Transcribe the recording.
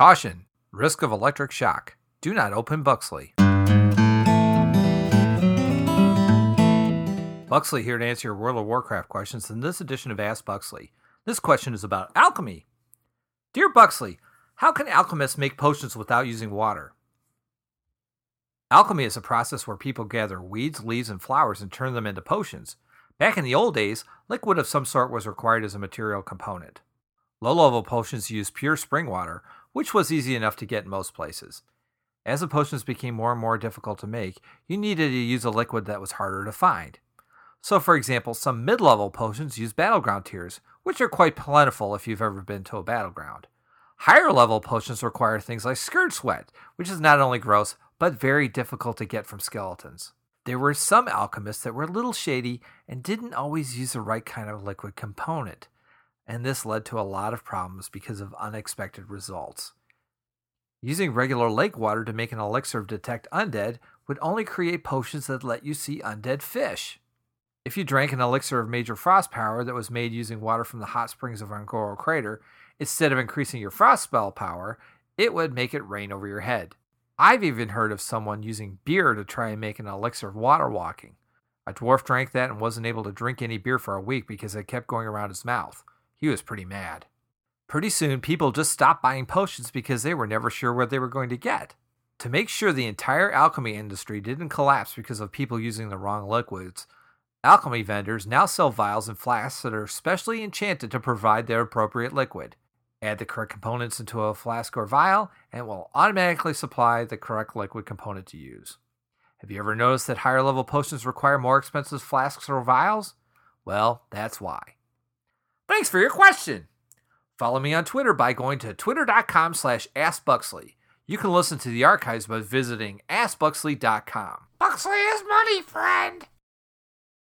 Caution! Risk of electric shock. Do not open Buxley. Buxley here to answer your World of Warcraft questions in this edition of Ask Buxley. This question is about alchemy. Dear Buxley, how can alchemists make potions without using water? Alchemy is a process where people gather weeds, leaves, and flowers and turn them into potions. Back in the old days, liquid of some sort was required as a material component. Low-level potions used pure spring water, which was easy enough to get in most places. As the potions became more and more difficult to make, you needed to use a liquid that was harder to find. So, for example, some mid-level potions use battleground tears, which are quite plentiful if you've ever been to a battleground. Higher-level potions require things like scourge sweat, which is not only gross, but very difficult to get from skeletons. There were some alchemists that were a little shady and didn't always use the right kind of liquid component, and this led to a lot of problems because of unexpected results. Using regular lake water to make an elixir of detect undead would only create potions that let you see undead fish. If you drank an elixir of major frost power that was made using water from the hot springs of Angoro Crater, instead of increasing your frost spell power, it would make it rain over your head. I've even heard of someone using beer to try and make an elixir of water walking. A dwarf drank that and wasn't able to drink any beer for a week because it kept going around his mouth. He was pretty mad. Pretty soon, people just stopped buying potions because they were never sure what they were going to get. To make sure the entire alchemy industry didn't collapse because of people using the wrong liquids, alchemy vendors now sell vials and flasks that are specially enchanted to provide their appropriate liquid. Add the correct components into a flask or vial, and it will automatically supply the correct liquid component to use. Have you ever noticed that higher level potions require more expensive flasks or vials? Well, that's why. Thanks for your question! Follow me on Twitter by going to twitter.com/AskBuxley. You can listen to the archives by visiting AskBuxley.com. Buxley is money, friend!